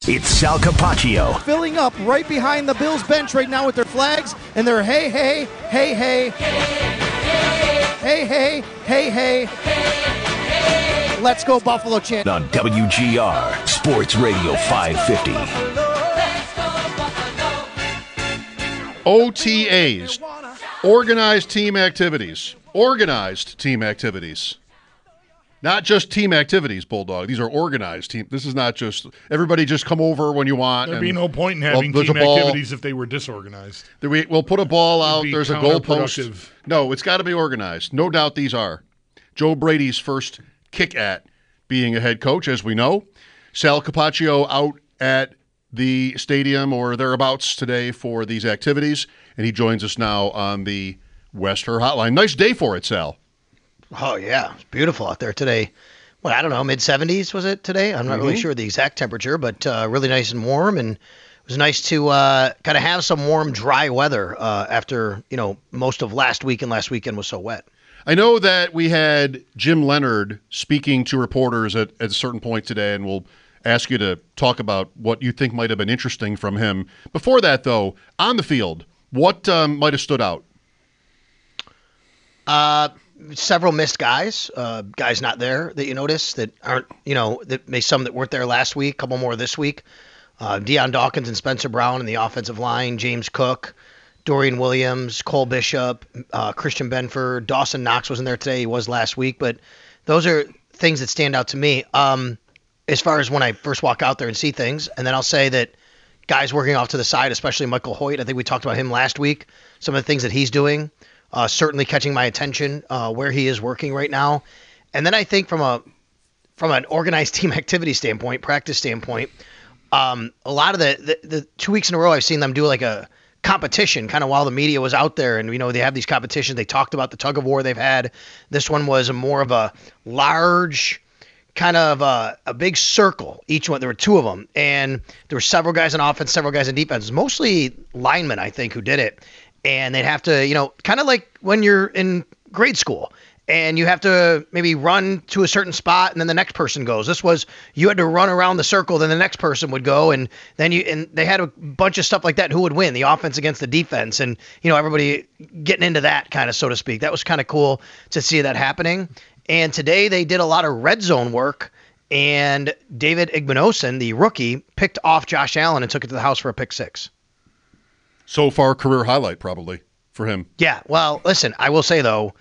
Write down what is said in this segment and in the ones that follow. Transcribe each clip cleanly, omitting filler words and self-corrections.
It's Sal Capaccio. Filling up right behind the Bills bench right now with their flags and their hey, hey, hey, hey, hey, hey, hey, hey, let's go Buffalo chant. On WGR, Sports Radio 550. OTAs, organized team activities. Organized team activities. Not just team activities, Bulldog. These are organized team. This is not just everybody just come over when you want. There'd be no point in having team activities if they were disorganized. We'll put a ball out. There's a goalpost. No, it's got to be organized. No doubt these are. Joe Brady's first kick at being a head coach, as we know. Sal Capaccio out at the stadium or thereabouts today for these activities, and he joins us now on the Wester Hotline. Nice day for it, Sal. Oh, yeah. It's beautiful out there today. Well, I don't know, mid-70s was it today? I'm not really sure the exact temperature, but really nice and warm. And it was nice to kind of have some warm, dry weather after, most of last week, and last weekend was so wet. I know that we had Jim Leonard speaking to reporters at a certain point today, and we'll ask you to talk about what you think might have been interesting from him. Before that, though, on the field, what might have stood out? Several missed guys not there that you notice that aren't, some that weren't there last week, a couple more this week. Deion Dawkins and Spencer Brown in the offensive line, James Cook, Dorian Williams, Cole Bishop, Christian Benford, Dawson Knox wasn't there today. He was last week, but those are things that stand out to me as far as when I first walk out there and see things. And then I'll say that guys working off to the side, especially Michael Hoyt, I think we talked about him last week, some of the things that he's doing. Certainly catching my attention where he is working right now. And then I think from an organized team activity standpoint, practice standpoint, a lot of the 2 weeks in a row I've seen them do like a competition kind of while the media was out there. And, they have these competitions. They talked about the tug of war they've had. This one was more of a large kind of a big circle. Each one, there were two of them. And there were several guys on offense, several guys on defense, mostly linemen, I think, who did it. And they'd have to, kind of like when you're in grade school and you have to maybe run to a certain spot and then the next person goes. This was, you had to run around the circle, then the next person would go. And then and they had a bunch of stuff like that. Who would win, the offense against the defense? And, everybody getting into that kind of, so to speak. That was kind of cool to see that happening. And today they did a lot of red zone work. And David Igbinosun, the rookie, picked off Josh Allen and took it to the house for a pick six. So far, career highlight probably for him. Yeah, well, listen, I will say, though,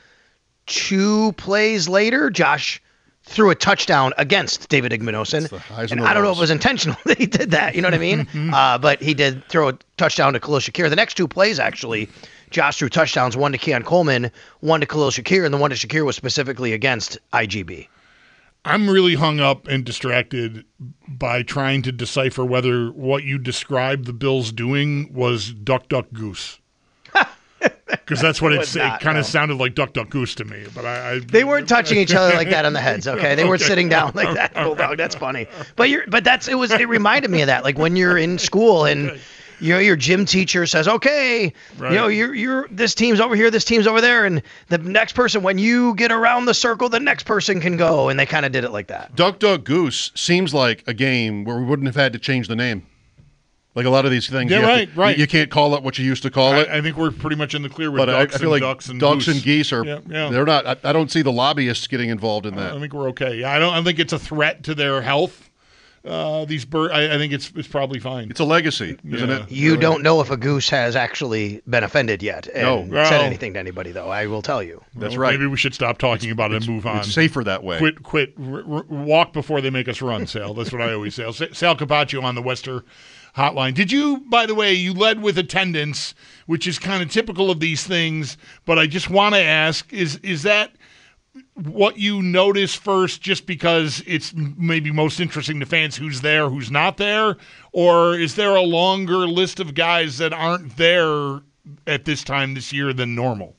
2 plays later, Josh threw a touchdown against David Igbinosun. And I don't know if it was intentional that he did that, you know what I mean? But he did throw a touchdown to Khalil Shakir. The next 2 plays, actually, Josh threw touchdowns, one to Keon Coleman, one to Khalil Shakir, and the one to Shakir was specifically against IGB. I'm really hung up and distracted by trying to decipher whether what you described the Bills doing was duck, duck, goose. Because that's what it kind of sounded like, duck, duck, goose to me. But they weren't touching each other like that on the heads, okay? They weren't sitting down like that, Bulldog. That's funny. But it reminded me of that, like when you're in school and your gym teacher says, okay, right, you're this team's over here, this team's over there, and the next person, when you get around the circle, the next person can go, and they kind of did it like that. Duck, Duck, Goose seems like a game where we wouldn't have had to change the name. Like a lot of these things, right. You can't call it what you used to call it. I think we're pretty much in the clear with but ducks, I feel like ducks and ducks goose. And geese are. They're not. I don't see the lobbyists getting involved in that. I think we're okay. Yeah, I don't think it's a threat to their health. These birds, I think it's probably fine. It's a legacy, isn't it? You don't know if a goose has actually been offended yet and said anything to anybody, though. I will tell you. That's right. Maybe we should stop talking about it and move on. It's safer that way. Quit. Walk before they make us run, Sal. That's what I always say. Sal Capaccio on the Wester Hotline. Did you, by the way, you led with attendance, which is kind of typical of these things, but I just want to ask, is that what you notice first just because it's maybe most interesting to fans who's there, who's not there? Or is there a longer list of guys that aren't there at this time this year than normal?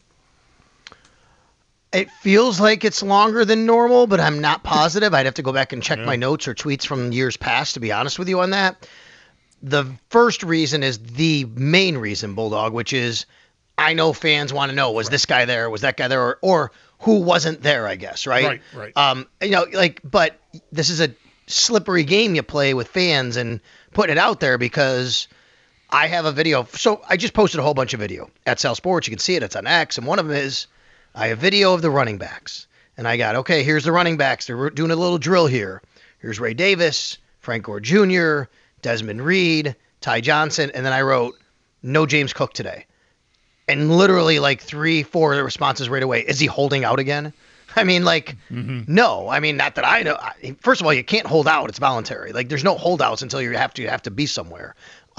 It feels like it's longer than normal, but I'm not positive. I'd have to go back and check my notes or tweets from years past, to be honest with you on that. The first reason is the main reason, Bulldog, which is I know fans want to know, was this guy there? Was that guy there? Or who wasn't there, I guess, right? Right. But this is a slippery game you play with fans and putting it out there, because I have a video. So I just posted a whole bunch of video at Sal Sports. You can see it. It's on X. And one of them is I have video of the running backs. And I got, okay, here's the running backs. They're doing a little drill here. Here's Ray Davis, Frank Gore Jr., Desmond Reed, Ty Johnson. And then I wrote, no James Cook today. And literally like 3-4 responses right away. Is he holding out again? I mean, like, no. I mean, not that I know. First of all, you can't hold out. It's voluntary. Like, there's no holdouts until you have to be somewhere.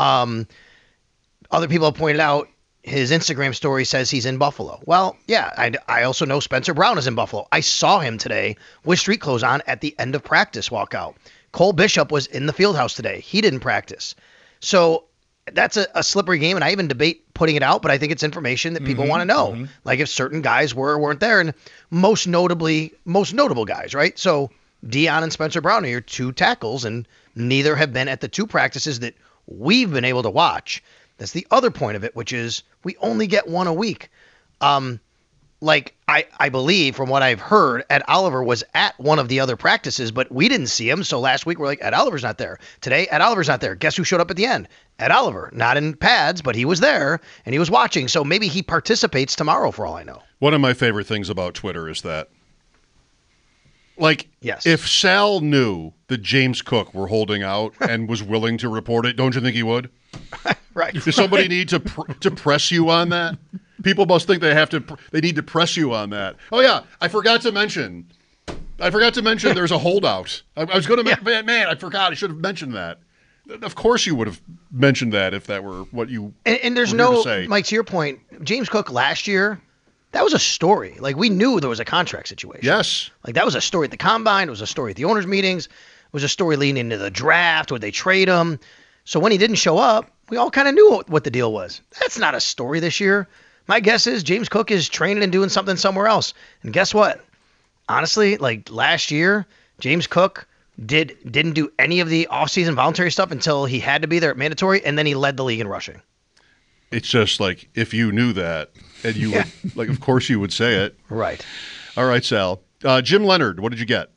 Other people have pointed out his Instagram story says he's in Buffalo. Well, yeah, I also know Spencer Brown is in Buffalo. I saw him today with street clothes on at the end of practice walk out. Cole Bishop was in the field house today. He didn't practice. So that's a slippery game, and I even debate putting it out, but I think it's information that people want to know. Like if certain guys were or weren't there, and most notable guys, right? So Dion and Spencer Brown are your 2 tackles, and neither have been at the 2 practices that we've been able to watch. That's the other point of it, which is we only get 1 a week. Like I believe from what I've heard, Ed Oliver was at one of the other practices, but we didn't see him. So last week we're like, Ed Oliver's not there. Today, Ed Oliver's not there. Guess who showed up at the end? Ed Oliver, not in pads, but he was there and he was watching. So maybe he participates tomorrow for all I know. One of my favorite things about Twitter is that, like, yes, if Sal knew that James Cook were holding out and was willing to report it, don't you think he would? Right. Does somebody need to press you on that? People must think they need to press you on that. Oh yeah, I forgot to mention there's a holdout. I was going to man, I forgot. I should have mentioned that. Of course you would have mentioned that if that were what you and there's no say. Mike, to your point, James Cook last year, that was a story. Like, we knew there was a contract situation. Yes. Like, that was a story at the combine. It was a story at the owners' meetings. It was a story leading into the draft. Would they trade him? So when he didn't show up, we all kind of knew what the deal was. That's not a story this year. My guess is James Cook is training and doing something somewhere else. And guess what? Honestly, like last year, James Cook didn't do any of the offseason voluntary stuff until he had to be there at mandatory, and then he led the league in rushing. It's just like, if you knew that, and you would, like, of course you would say it. Right. All right, Sal. Jim Leonard, what did you get?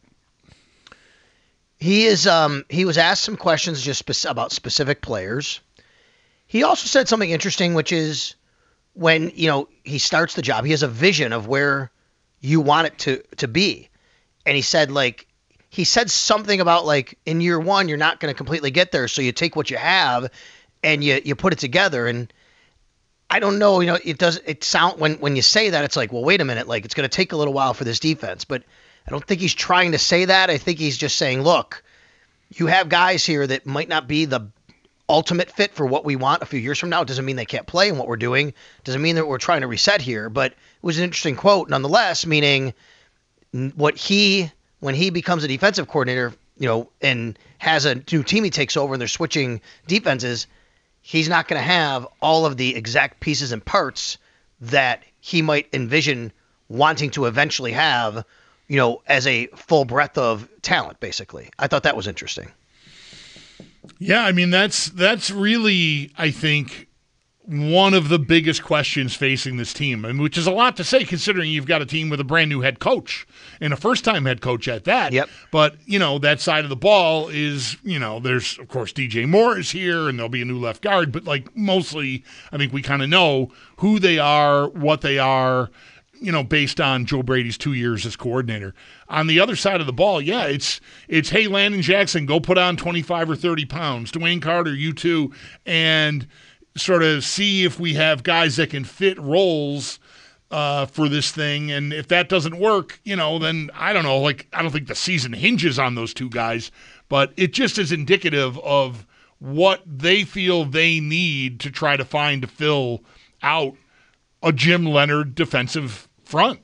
He was asked some questions just about specific players. He also said something interesting, which is when, he starts the job, he has a vision of where you want it to be. And he said something about, like, in year 1, you're not going to completely get there. So you take what you have and you put it together. And I don't know, it sound when you say that, it's like, well, wait a minute, like, it's going to take a little while for this defense, but I don't think he's trying to say that. I think he's just saying, look, you have guys here that might not be the ultimate fit for what we want a few years from now. It doesn't mean they can't play in what we're doing. Doesn't mean that we're trying to reset here, but it was an interesting quote nonetheless, meaning when he becomes a defensive coordinator, and has a new team he takes over and they're switching defenses, he's not going to have all of the exact pieces and parts that he might envision wanting to eventually have, as a full breadth of talent, basically. I thought that was interesting. Yeah, I mean, that's really, I think, one of the biggest questions facing this team, and which is a lot to say considering you've got a team with a brand new head coach and a first-time head coach at that. Yep. But, that side of the ball is, there's, of course, DJ Moore is here, and there'll be a new left guard, but, like, mostly I think we kind of know who they are, what they are, based on Joe Brady's 2 years as coordinator. On the other side of the ball, yeah, it's hey, Landon Jackson, go put on 25 or 30 pounds. Dwayne Carter, you too, and sort of see if we have guys that can fit roles for this thing. And if that doesn't work, then I don't know. Like, I don't think the season hinges on those 2 guys, but it just is indicative of what they feel they need to try to fill out a Jim Leonard defensive front.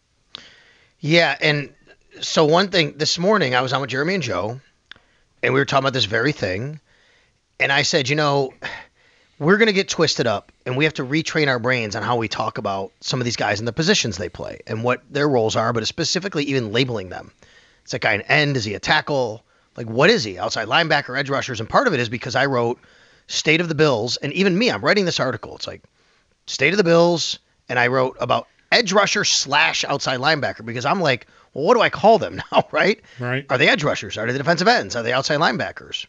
Yeah, and so one thing, this morning I was on with Jeremy and Joe, and we were talking about this very thing, and I said, we're going to get twisted up, and we have to retrain our brains on how we talk about some of these guys and the positions they play and what their roles are, but specifically even labeling them. Is that guy an end? Is he a tackle? Like, what is he? Outside linebacker, edge rushers? And part of it is because I wrote State of the Bills, and even me, I'm writing this article. It's like, State of the Bills, and I wrote about edge rusher / outside linebacker, because I'm like, Well, what do I call them now, right? Right. Are they edge rushers? Are they the defensive ends? Are they outside linebackers?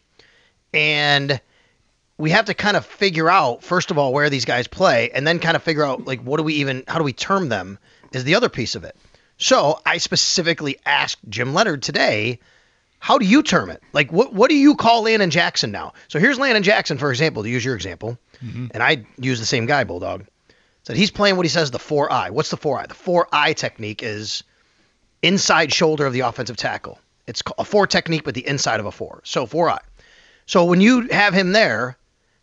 And we have to kind of figure out, first of all, where these guys play, and then kind of figure out, like, how do we term them is the other piece of it. So I specifically asked Jim Leonhard today, how do you term it? Like, what do you call Landon Jackson now? So here's Landon Jackson, for example, to use your example. And I use the same guy, Bulldog. Said he's playing what he says the 4-eye. What's the 4-eye? The 4-eye technique is inside shoulder of the offensive tackle. It's a 4 technique, but the inside of a 4. So 4-eye. So when you have him there,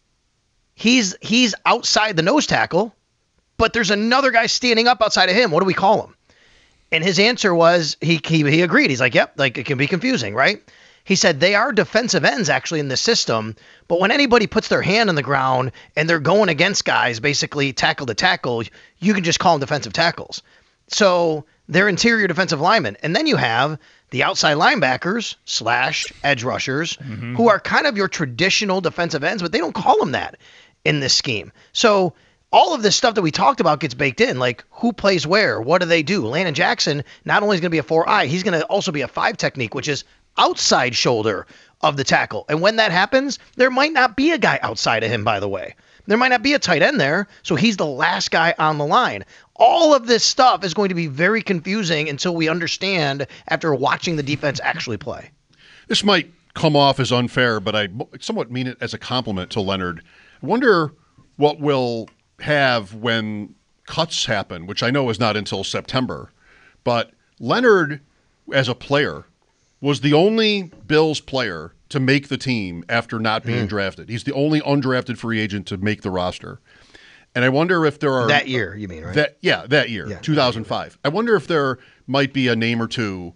he's outside the nose tackle, but there's another guy standing up outside of him. What do we call him? And his answer was, he agreed. He's like, yep, like it can be confusing, right? He said they are defensive ends actually in the system, but when anybody puts their hand on the ground and they're going against guys, basically tackle to tackle, you can just call them defensive tackles. So they're interior defensive linemen. And then you have the outside linebackers / edge rushers who are kind of your traditional defensive ends, but they don't call them that in this scheme. So all of this stuff that we talked about gets baked in, like who plays where, what do they do? Landon Jackson not only is going to be a 4-eye, he's going to also be a 5 technique, which is outside shoulder of the tackle. And when that happens, there might not be a guy outside of him, by the way. There might not be a tight end there, so he's the last guy on the line. All of this stuff is going to be very confusing until we understand after watching the defense actually play. This might come off as unfair, but I somewhat mean it as a compliment to Leonhard. I wonder what we'll have when cuts happen, which I know is not until September. But Leonhard, as a player, was the only Bills player to make the team after not being drafted. He's the only undrafted free agent to make the roster. And I wonder if there are... That year, you mean, right? That year, 2005. I wonder if there might be a name or two,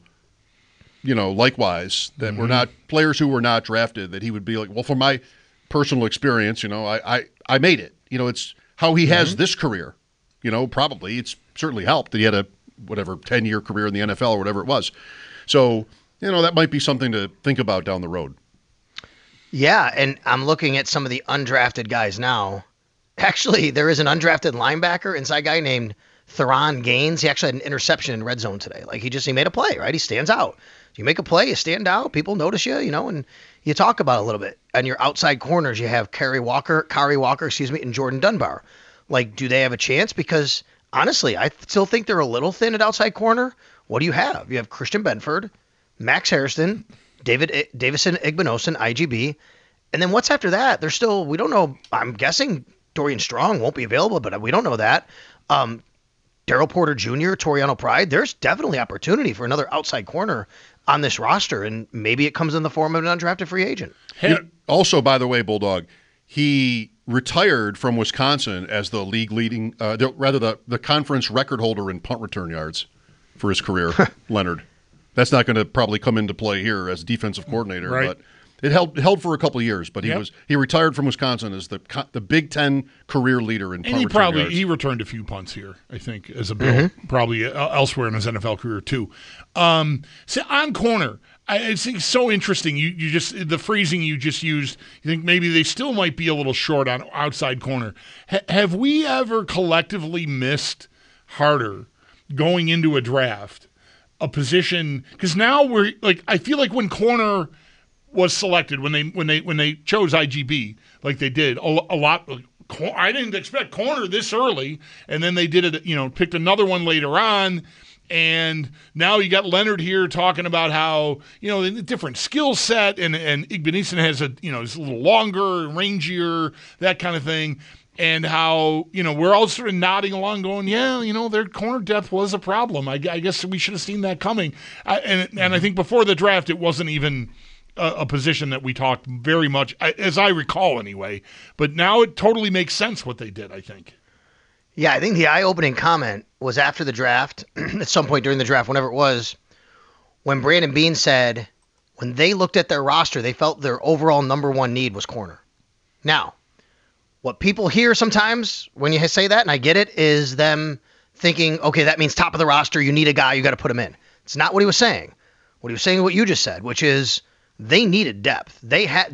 likewise, that were not players who were not drafted, that he would be like, well, from my personal experience, I made it. It's how he has this career. Probably it's certainly helped that he had a 10-year career in the NFL or whatever it was. So, that might be something to think about down the road. Yeah, and I'm looking at some of the undrafted guys now. Actually, there is an undrafted linebacker, inside guy named Theron Gaines. He actually had an interception in red zone today. Like he made a play, right? He stands out. You make a play, you stand out, people notice you, and you talk about it a little bit. On your outside corners, you have Kari Walker, and Jordan Dunbar. Like, do they have a chance? Because honestly, I still think they're a little thin at outside corner. What do you have? You have Christian Benford, Max Hairston, Davison Igbinosun, IGB. And then what's after that? We don't know. I'm guessing Dorian Strong won't be available, but we don't know that. Daryl Porter Jr., Toriano Pride, there's definitely opportunity for another outside corner on this roster, and maybe it comes in the form of an undrafted free agent. Also, by the way, Bulldog, he retired from Wisconsin as the league leading, the conference record holder in punt return yards for his career, Leonhard. That's not going to probably come into play here as defensive coordinator, right. But it held for a couple of years. But he retired from Wisconsin as the Big Ten career leader in punt return yards. He returned a few punts here, I think, as a Bill, probably elsewhere in his NFL career too. So on corner, I think it's so interesting. You just the phrasing you just used. You think maybe they still might be a little short on outside corner. Have we ever collectively missed harder going into a draft? A position, because now we're like, I feel like when corner was selected, when they chose IGB like they did a lot. I didn't expect corner this early, and then they did it. Picked another one later on, and now you got Leonhard here talking about how the different skill set, and Igbinosun has is a little longer, rangier, that kind of thing. And how, we're all sort of nodding along going, their corner depth was a problem. I guess we should have seen that coming. And I think before the draft, it wasn't even a position that we talked very much, as I recall anyway. But now it totally makes sense what they did, I think. Yeah, I think the eye-opening comment was after the draft, at some point during the draft, whenever it was, when Brandon Beane said when they looked at their roster, they felt their overall number one need was corner. Now, what people hear sometimes when you say that, and I get it, is them thinking, okay, that means top of the roster, you need a guy, you got to put him in. It's not what he was saying. What he was saying is what you just said, which is they needed depth. They had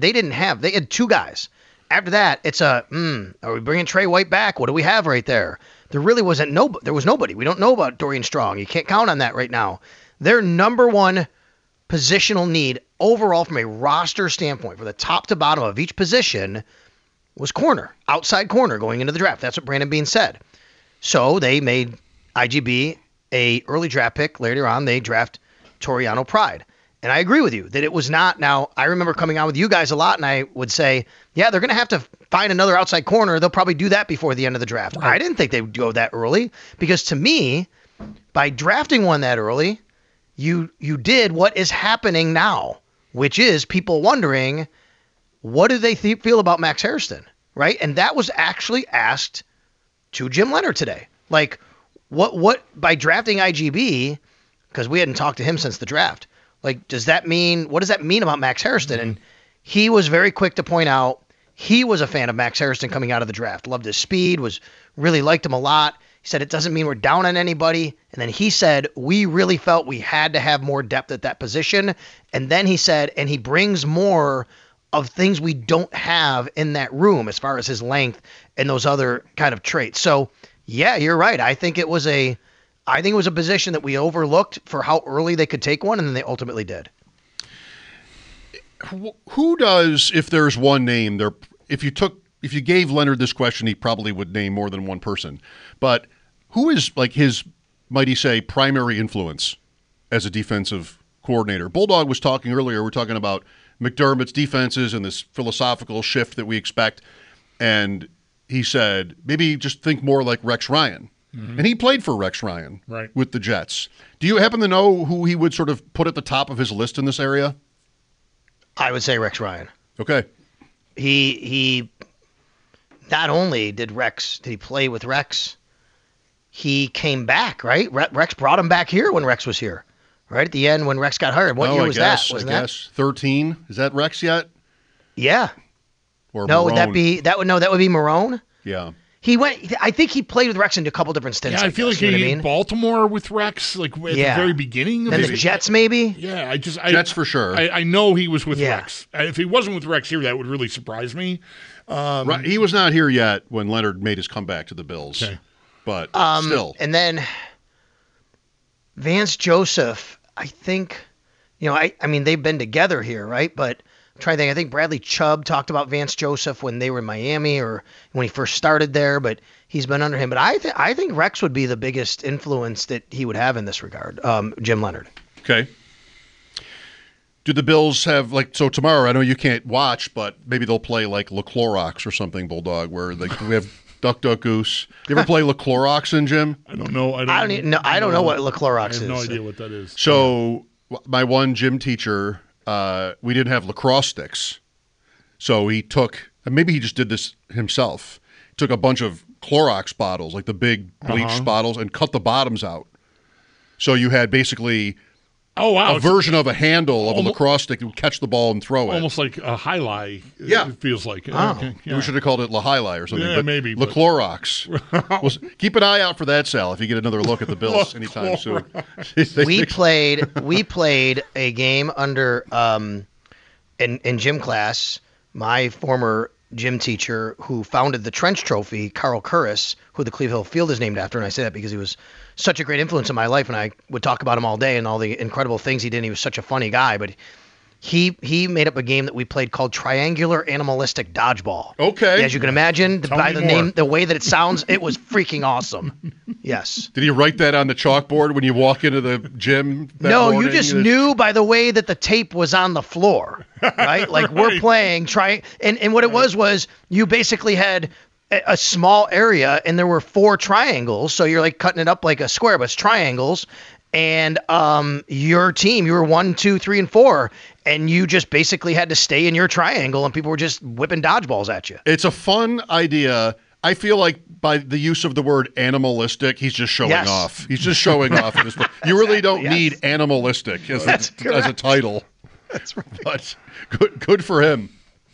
2 guys. After that, it's are we bringing Trey White back? What do we have right there? There really wasn't there was nobody. We don't know about Dorian Strong. You can't count on that right now. Their number one positional need overall from a roster standpoint, from the top to bottom of each position, was corner, outside corner going into the draft. That's what Brandon Beane said. So they made IGB a early draft pick. Later on, they draft Toriano Pride. And I agree with you that it was not. Now, I remember coming on with you guys a lot, and I would say, yeah, they're going to have to find another outside corner. They'll probably do that before the end of the draft. Right. I didn't think they would go that early because to me, by drafting one that early, you did what is happening now, which is people wondering, what do they feel about Max Hairston, right? And that was actually asked to Jim Leonhard today. Like, what by drafting IGB, because we hadn't talked to him since the draft, like, what does that mean about Max Hairston? And he was very quick to point out he was a fan of Max Hairston coming out of the draft, loved his speed, really liked him a lot. He said, it doesn't mean we're down on anybody. And then he said, we really felt we had to have more depth at that position. And then he said, and he brings more of things we don't have in that room as far as his length and those other kind of traits. So, yeah, you're right. I think it was a position that we overlooked for how early they could take one, and then they ultimately did. Who does, if there's one name, if you gave Leonhard this question, he probably would name more than one person. But who is like his, might he say, primary influence as a defensive coordinator? Bulldog was talking earlier, we're talking about McDermott's defenses and this philosophical shift that we expect. And he said, maybe just think more like Rex Ryan. Mm-hmm. And he played for Rex Ryan with the Jets. Do you happen to know who he would sort of put at the top of his list in this area? I would say Rex Ryan. Okay. He not only did he play with Rex, he came back, right? Rex brought him back here when Rex was here, right? At the end when Rex got hired. What year was that? I guess 13. Is that Rex yet? Yeah. Or no, Marone? That would be Marone. Yeah. He went. I think he played with Rex in a couple different stints. Yeah, I feel like he in Baltimore with Rex, like at the very beginning. And the Jets, maybe. Yeah, Jets for sure. I know he was with Rex. If he wasn't with Rex here, that would really surprise me. Right, he was not here yet when Leonhard made his comeback to the Bills. Okay. But still. And then Vance Joseph, I think, I mean, they've been together here, right? But I'm trying to think. I think Bradley Chubb talked about Vance Joseph when they were in Miami or when he first started there, but he's been under him. But I think Rex would be the biggest influence that he would have in this regard, Jim Leonhard. Okay. Do the Bills have, so tomorrow, I know you can't watch, but maybe they'll play like Le Clorox or something, Bulldog, where we have Duck, Duck, Goose. You ever play Le Clorox in, Jim? I don't know. I don't know what Le Clorox is. I have no idea what that is. So my one gym teacher, we didn't have lacrosse sticks. So he took, maybe he just did this himself, took a bunch of Clorox bottles, like the big bleach bottles, and cut the bottoms out. So you had basically a version of a handle of a lacrosse stick that would catch the ball and throw it. Almost like a highlight, it feels like. Oh. Okay, yeah. We should have called it La Highlight or something. Yeah, but maybe. Le Clorox. Keep an eye out for that, Sal, if you get another look at the Bills anytime soon. We played a game under in gym class. My former gym teacher who founded the Trench Trophy, Carl Curris, who the Cleveland Field is named after, and I say that because he was such a great influence in my life, and I would talk about him all day and all the incredible things he did. He was such a funny guy, but he made up a game that we played called Triangular Animalistic Dodgeball. Okay. As you can imagine, by the name, the way that it sounds, it was freaking awesome. Yes. Did he write that on the chalkboard when you walk into the gym? No, morning? You just knew by the way that the tape was on the floor, right? Like we're playing and what it was you basically had a small area and there were 4 triangles, so you're like cutting it up like a square, but it's triangles. And your team, you were 1, 2, 3, and 4, and you just basically had to stay in your triangle, and people were just whipping dodgeballs at you. It's a fun idea. I feel like by the use of the word animalistic, he's just showing off. He's just showing off. You really don't need animalistic as a title. That's right. But good for him.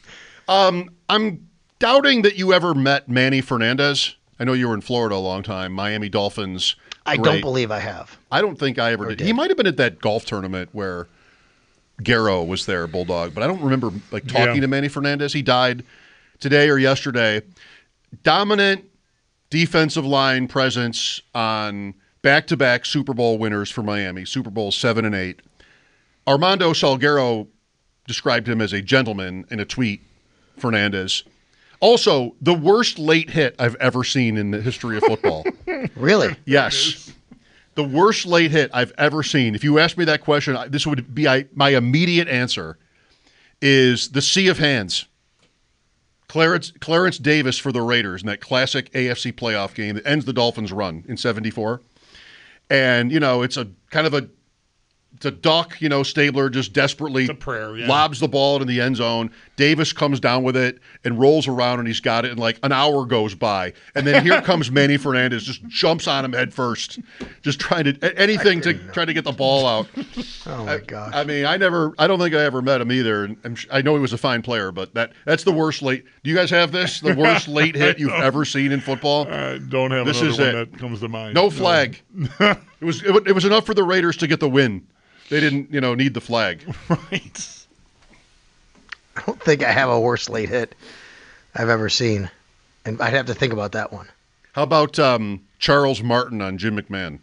I'm doubting that you ever met Manny Fernandez. I know you were in Florida a long time, Miami Dolphins. I don't believe I have. I don't think I ever did. He might have been at that golf tournament where Garrow was there, Bulldog, but I don't remember talking to Manny Fernandez. He died today or yesterday. Dominant defensive line presence on back-to-back Super Bowl winners for Miami, Super Bowl 7 and 8. Armando Salguero described him as a gentleman in a tweet, Fernandez. Also, the worst late hit I've ever seen in the history of football. Really? Yes. The worst late hit I've ever seen. If you asked me that question, this would be my immediate answer is the Sea of Hands. Clarence Davis for the Raiders in that classic AFC playoff game that ends the Dolphins' run in 74. And, it's a kind of it's a duck, Stabler just desperately lobs the ball into the end zone. Davis comes down with it and rolls around, and he's got it, and like an hour goes by. And then here comes Manny Fernandez, just jumps on him head first, just trying to anything to try to get the ball out. Oh, my gosh. I mean, I don't think I ever met him either. And I know he was a fine player, but that's the worst late. Do you guys have this? The worst late hit you've ever seen in football? I don't have this another one that comes to mind. No flag. It was enough for the Raiders to get the win. They didn't, need the flag. Right. I don't think I have a worse late hit I've ever seen. And I'd have to think about that one. How about Charles Martin on Jim McMahon?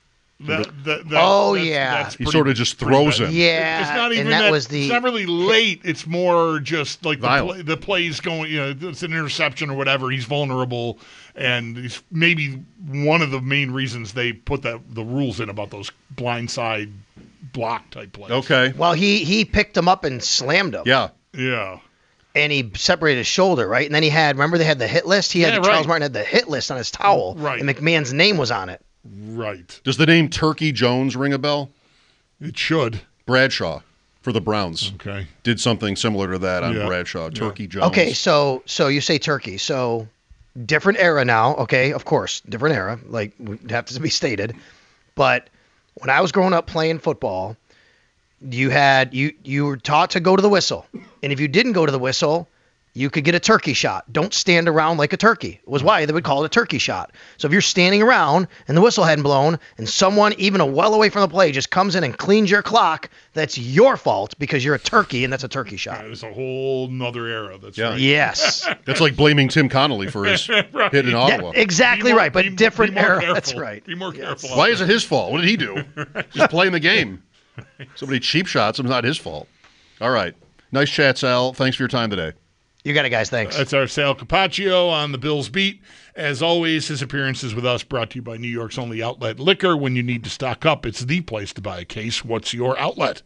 He sort of just throws him. Yeah. It's not even it's not really late. It's more just like the play's going, it's an interception or whatever. He's vulnerable. And he's maybe one of the main reasons they put the rules in about those blindside block type plays. Okay. Well, he picked him up and slammed him. Yeah. Yeah. And he separated his shoulder, right? And then remember they had the hit list? Charles Martin had the hit list on his towel. Right. And McMahon's name was on it. Right. Does the name Turkey Jones ring a bell? It should. Bradshaw for the Browns. Okay. Did something similar to that on Bradshaw. Turkey Jones. Okay, so you say Turkey. So different era now. Okay, of course, different era. Like, would have to be stated. But when I was growing up playing football, you were taught to go to the whistle. And if you didn't go to the whistle, you could get a turkey shot. Don't stand around like a turkey. It was why they would call it a turkey shot. So if you're standing around and the whistle hadn't blown and someone even well away from the play just comes in and cleans your clock, that's your fault because you're a turkey and that's a turkey shot. It's a whole nother era. That's right. Yes. That's like blaming Tim Connolly for his hit in Ottawa. Yeah, exactly right, but different era. Careful. That's right. Be more careful. Why is it his fault? What did he do? Just playing the game. Somebody cheap shots him, not his fault. All right. Nice chat, Sal. Thanks for your time today. You got it, guys. Thanks. That's our Sal Capaccio on the Bills Beat. As always, his appearances with us brought to you by New York's only outlet liquor. When you need to stock up, it's the place to buy a case. What's your outlet?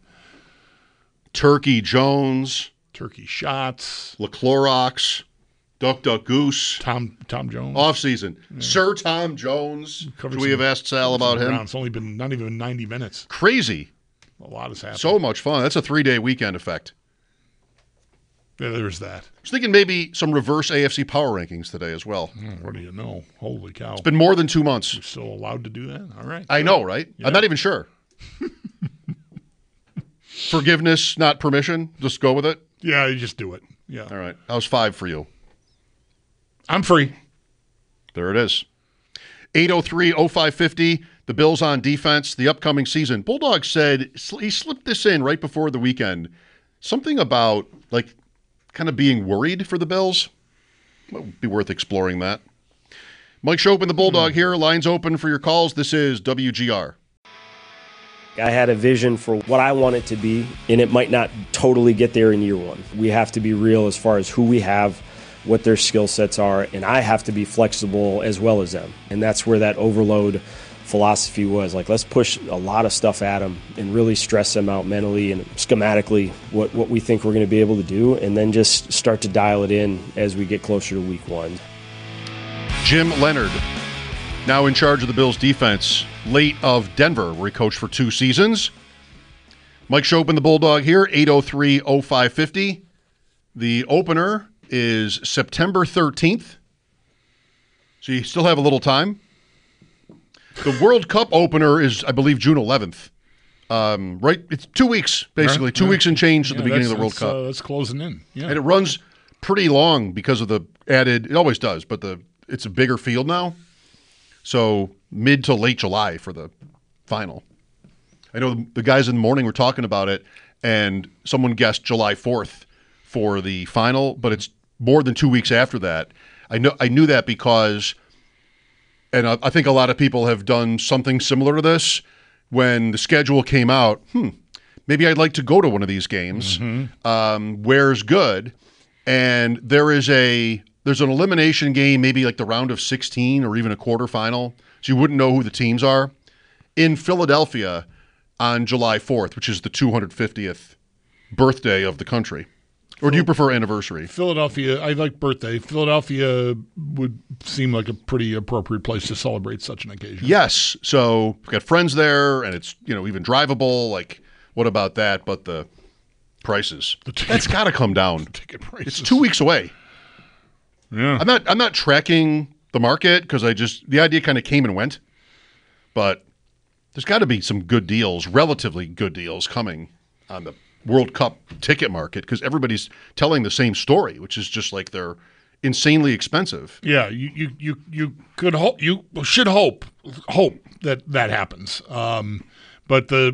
Turkey Jones. Turkey Shots. LaClorox. Duck Duck Goose. Tom Jones. Off-season. Yeah. Sir Tom Jones. Should we have asked Sal about him? It's only been not even 90 minutes. Crazy. A lot has happened. So much fun. That's a 3-day weekend effect. Yeah, there's that. I was thinking maybe some reverse AFC power rankings today as well. What do you know? Holy cow. It's been more than 2 months. You're still allowed to do that? All right. I know, right? Yeah. I'm not even sure. Forgiveness, not permission. Just go with it? Yeah, you just do it. Yeah. All right. How's 5 for you? I'm free. There it is. 803-0550. The Bills on defense, the upcoming season. Bulldog said he slipped this in right before the weekend. Something about, like, kind of being worried for the Bills. It would be worth exploring that. Mike Schopen, the Bulldog here. Lines open for your calls. This is WGR. I had a vision for what I want it to be, and it might not totally get there in year one. We have to be real as far as who we have, what their skill sets are, and I have to be flexible as well as them. And that's where that overload philosophy was. Like, let's push a lot of stuff at them and really stress them out mentally and schematically what we think we're going to be able to do, and then just start to dial it in as we get closer to week one. Jim Leonard, now in charge of the Bills defense, late of Denver, where he coached for 2 seasons. Mike Schopen, the Bulldog here, 803-0550. The opener is September 13th, so you still have a little time. The World Cup opener is, I believe, June 11th. Right? It's 2 weeks, basically. Right. 2 weeks and change at the beginning of the World Cup. That's closing in. Yeah. And it runs pretty long because of the added, it always does, but it's a bigger field now. So mid to late July for the final. I know the guys in the morning were talking about it, and someone guessed July 4th for the final, but it's more than 2 weeks after that. I knew that because And I think a lot of people have done something similar to this when the schedule came out. Maybe I'd like to go to one of these games. Where's good? And there's an elimination game, maybe like the round of 16 or even a quarterfinal, so you wouldn't know who the teams are, in Philadelphia on July 4th, which is the 250th birthday of the country. Or do you prefer anniversary? Philadelphia, I like birthday. Philadelphia would seem like a pretty appropriate place to celebrate such an occasion. Yes. So we've got friends there, and it's even drivable. Like, what about that? But the prices, that's got to come down. Ticket prices. It's 2 weeks away. Yeah. I'm not tracking the market because the idea kind of came and went. But there's got to be some good deals, relatively good deals coming on the World Cup ticket market because everybody's telling the same story, which is just like they're insanely expensive. Yeah, you could hope, you should hope that happens. But the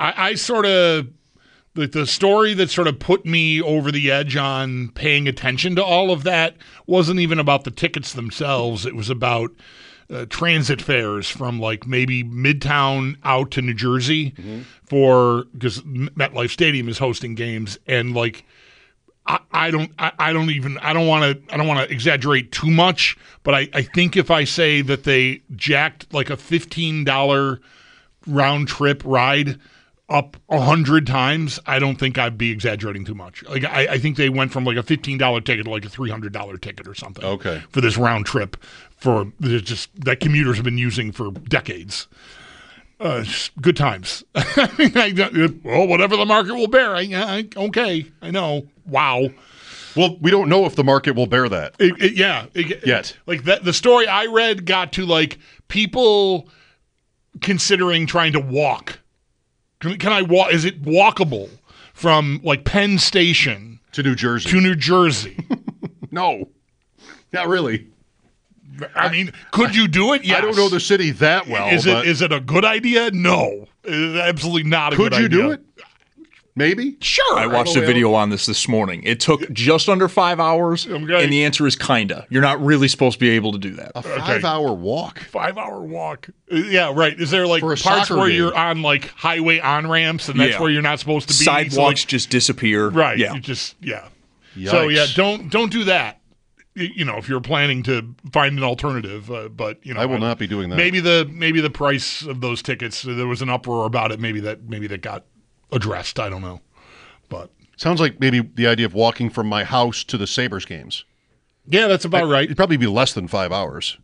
story that sort of put me over the edge on paying attention to all of that wasn't even about the tickets themselves. It was about transit fares from like maybe Midtown out to New Jersey because MetLife Stadium is hosting games, and like I don't want to exaggerate too much, but I think if I say that they jacked like a $15 round trip ride up 100 times, I don't think I'd be exaggerating too much. Like I think they went from like a $15 ticket to like a $300 ticket or something. Okay. For this round trip for just that commuters have been using for decades. Good times. Well, whatever the market will bear. Okay, I know. Wow. Well, we don't know if the market will bear that. Yet. Like that, the story I read got to like people considering trying to walk. Can I walk? Is it walkable from like Penn Station to New Jersey? No, not really. I mean, could you do it? Yes. I don't know the city that well. Is it a good idea? No, it's absolutely not a good idea. Could you do it? Maybe. Sure. I watched a video on this morning. It took just under 5 hours, and the answer is kinda. You're not really supposed to be able to do that. A 5-hour walk? 5-hour walk. Yeah, right. Is there like parts where you're on like highway on-ramps, and that's where you're not supposed to be? Sidewalks just disappear. Right. Yeah. You just, Yikes. So, don't do that. If you're planning to find an alternative, but I will not be doing that. Maybe the price of those tickets, there was an uproar about it. Maybe that got addressed. I don't know, but sounds like maybe the idea of walking from my house to the Sabres games. Yeah, that's about right. It'd probably be less than 5 hours.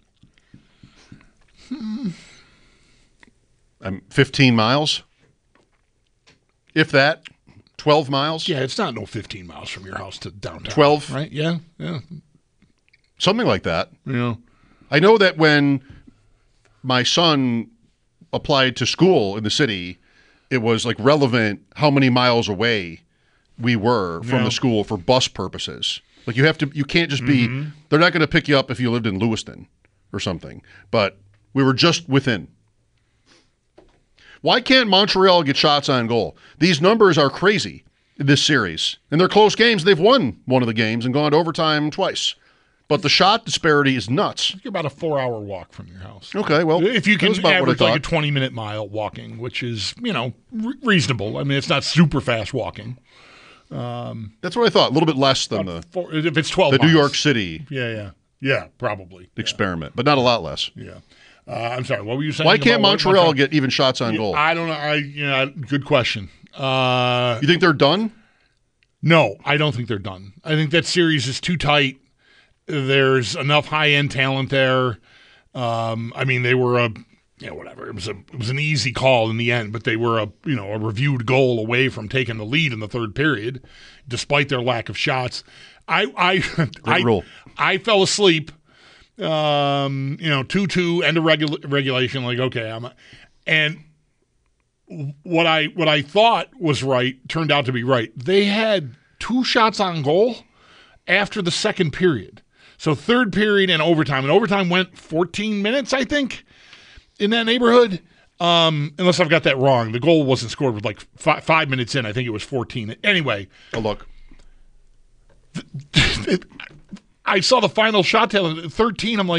15 miles, if that. 12 miles. Yeah, it's not 15 miles from your house to downtown. 12, right? Yeah. Something like that. Yeah. I know that when my son applied to school in the city, it was like relevant how many miles away we were from the school for bus purposes. Like you can't just be, they're not going to pick you up if you lived in Lewiston or something, but we were just within. Why can't Montreal get shots on goal? These numbers are crazy in this series. And they're close games. They've won one of the games and gone to overtime twice. But the shot disparity is nuts. You're about a 4-hour walk from your house. Okay, well, if you can average like a 20-minute mile walking, which is, reasonable. I mean, it's not super fast walking. That's what I thought. A little bit less than if it's 12 the miles. New York City Yeah, probably. experiment, but not a lot less. Yeah. I'm sorry, what were you saying? Why can't Montreal get even shots on goal? I don't know. Good question. You think they're done? No, I don't think they're done. I think that series is too tight. There's enough high-end talent there. I mean, they were whatever. It was an easy call in the end, but they were a reviewed goal away from taking the lead in the third period, despite their lack of shots. I fell asleep. 2-2 end of regulation. Like, okay, and what I thought was right turned out to be right. They had 2 shots on goal after the second period. So third period and overtime. And overtime went 14 minutes, I think, in that neighborhood. Unless I've got that wrong. The goal wasn't scored with like 5 minutes in. I think it was 14. Anyway. Oh, look. I saw the final shot tally at 13. I'm like,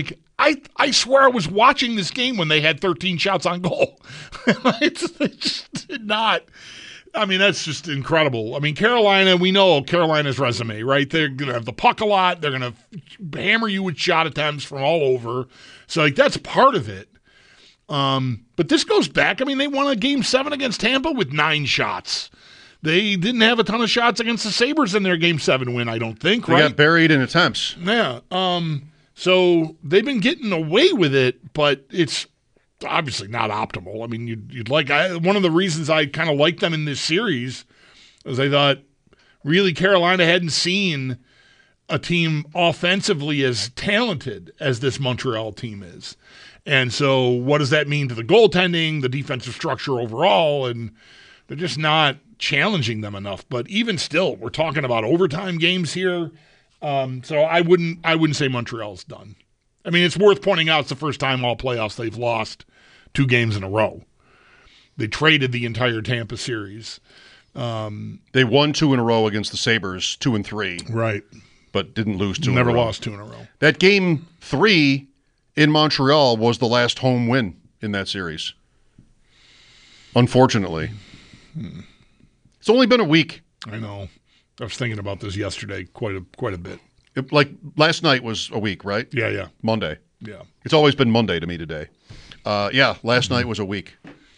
I swear I was watching this game when they had 13 shots on goal. It's just not. I mean, that's just incredible. I mean, Carolina, we know Carolina's resume, right? They're going to have the puck a lot. They're going to hammer you with shot attempts from all over. So, like, that's part of it. But this goes back. I mean, they won a Game 7 against Tampa with 9 shots. They didn't have a ton of shots against the Sabres in their Game 7 win, I don't think, right? They got buried in attempts. Yeah. So they've been getting away with it, but it's obviously not optimal. I mean, you'd like one of the reasons I kind of liked them in this series is I thought really Carolina hadn't seen a team offensively as talented as this Montreal team is. And so what does that mean to the goaltending, the defensive structure overall? And they're just not challenging them enough. But even still, we're talking about overtime games here. So I wouldn't say Montreal's done. I mean, it's worth pointing out it's the first time all playoffs they've lost 2 games in a row. They traded the entire Tampa series. They won 2 in a row against the Sabres, 2 and 3. Right. But didn't lose 2 Never in a row. lost 2 in a row. That Game 3 in Montreal was the last home win in that series. Unfortunately. It's only been a week. I know. I was thinking about this yesterday quite a bit. Like last night was a week, right? Yeah. Monday. Yeah. It's always been Monday to me today. Last night was a week.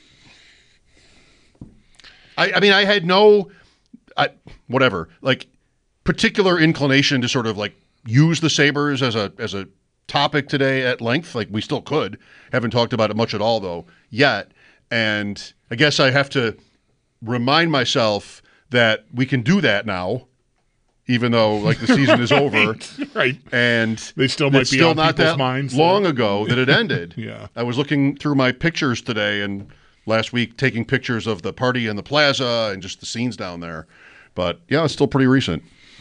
I mean, I had no, particular inclination to sort of like use the Sabres as a topic today at length. Like we still could. Haven't talked about it much at all though yet. And I guess I have to remind myself that we can do that now, even though like the season is over. Right. And they still might be on not people's that minds. Long ago that it ended. Yeah. I was looking through my pictures today and last week taking pictures of the party in the plaza and just the scenes down there. But yeah, it's still pretty recent.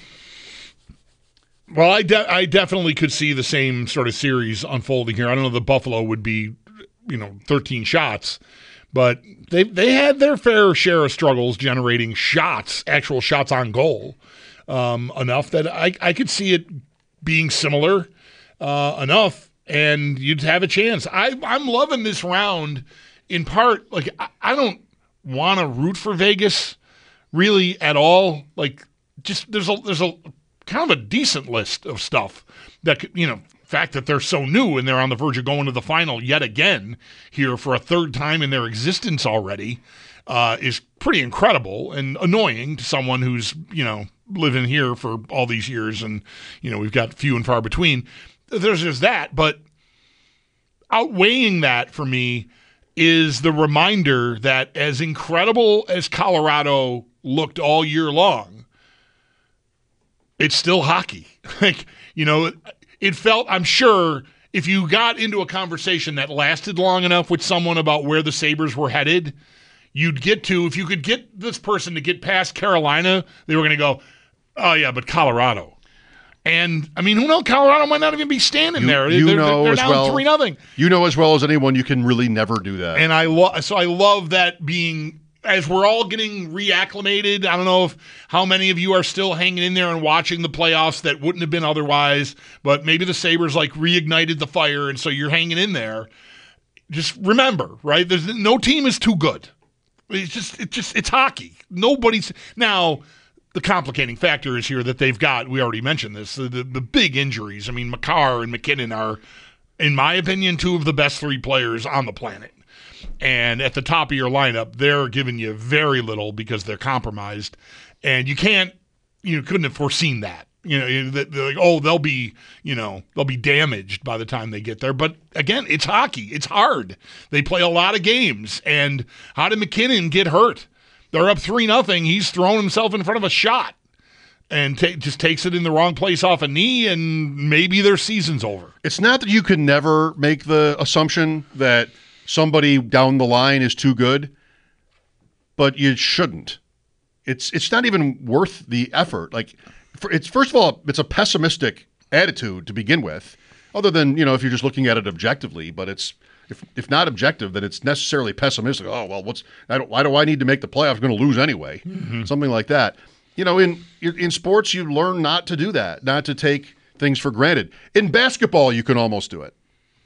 Well, I definitely could see the same sort of series unfolding here. I don't know if Buffalo would be, 13 shots, but they had their fair share of struggles generating shots, actual shots on goal, enough that I could see it being similar enough, and you'd have a chance. I'm loving this round in part. Like, I don't want to root for Vegas really at all. Like, just there's a kind of a decent list of stuff that could, fact that they're so new and they're on the verge of going to the final yet again here for a third time in their existence already is pretty incredible and annoying to someone who's, living here for all these years and, we've got few and far between. There's just that, but outweighing that for me is the reminder that as incredible as Colorado looked all year long, it's still hockey. Like, it felt, I'm sure, if you got into a conversation that lasted long enough with someone about where the Sabres were headed, you'd get to, if you could get this person to get past Carolina, they were going to go, oh, yeah, but Colorado. And, I mean, who knows? Colorado might not even be standing there. They're down 3-0. You know as well as anyone you can really never do that. And I love that being, as we're all getting reacclimated. I don't know how many of you are still hanging in there and watching the playoffs that wouldn't have been otherwise, but maybe the Sabres reignited the fire, and so you're hanging in there. Just remember, right? There's no team is too good. It's hockey. Now. The complicating factor is here that they've got, we already mentioned this, the big injuries. I mean, Makar and McKinnon are, in my opinion, 2 of the best 3 players on the planet. And at the top of your lineup, they're giving you very little because they're compromised. And you couldn't have foreseen that. They're like, oh, they'll be damaged by the time they get there. But again, it's hockey. It's hard. They play a lot of games. And how did McKinnon get hurt? They're up 3-0. He's thrown himself in front of a shot and just takes it in the wrong place off a knee, and maybe their season's over. It's not that you can never make the assumption that somebody down the line is too good, but you shouldn't. It's not even worth the effort. Like, first of all, it's a pessimistic attitude to begin with, other than, if you're just looking at it objectively, but it's if not objective, then it's necessarily pessimistic. Oh, well, why do I need to make the playoffs? I'm going to lose anyway. Mm-hmm. Something like that. In sports, you learn not to do that, not to take things for granted. In basketball, you can almost do it.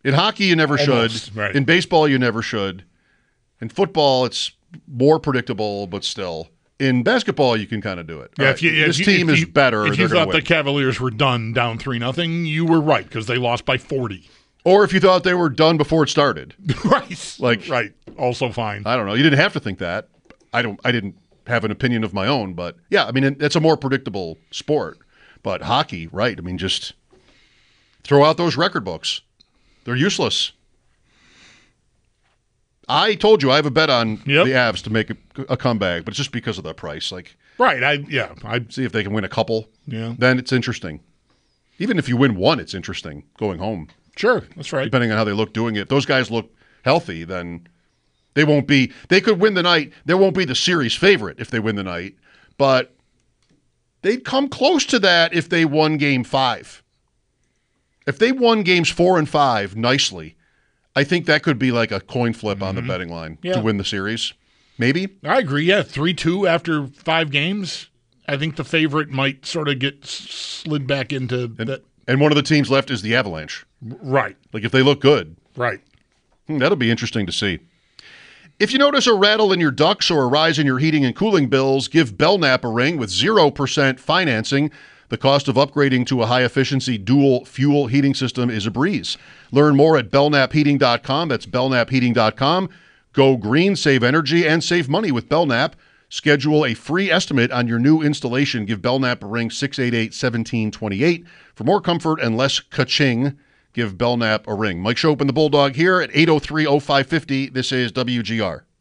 In hockey, you never Almost, should. right. In baseball, you never should. In football, it's more predictable, but still. In basketball, you can kind of do it. Yeah, This team is better. If you thought the Cavaliers were done down 3-0, you were right because they lost by 40. Or if you thought they were done before it started. Right. Like, right. Also fine. I don't know. You didn't have to think that. I didn't have an opinion of my own, but yeah, I mean, it's a more predictable sport. But hockey, right? I mean, just throw out those record books. They're useless. I told you I have a bet on the Avs to make a comeback, but it's just because of the price. Like, right? I'd see if they can win a couple. Yeah, then it's interesting. Even if you win one, it's interesting going home. Sure, that's right. Depending on how they look doing it. If those guys look healthy, then they won't be. They could win the night. They won't be the series favorite if they win the night, but they'd come close to that if they won Game 5. If they won Games 4 and 5 nicely, I think that could be like a coin flip on the betting line to win the series. Maybe. I agree. Yeah, 3-2 after 5 games. I think the favorite might sort of get slid back into that. And one of the teams left is the Avalanche. Right. Like if they look good. Right. That'll be interesting to see. If you notice a rattle in your ducts or a rise in your heating and cooling bills, give Belknap a ring with 0% financing. The cost of upgrading to a high-efficiency dual-fuel heating system is a breeze. Learn more at belknapheating.com. That's belknapheating.com. Go green, save energy, and save money with Belknap. Schedule a free estimate on your new installation. Give Belknap a ring, 688-1728. For more comfort and less ka-ching, give Belknap a ring. Mike Schopp and the Bulldog here at 803-0550. This is WGR.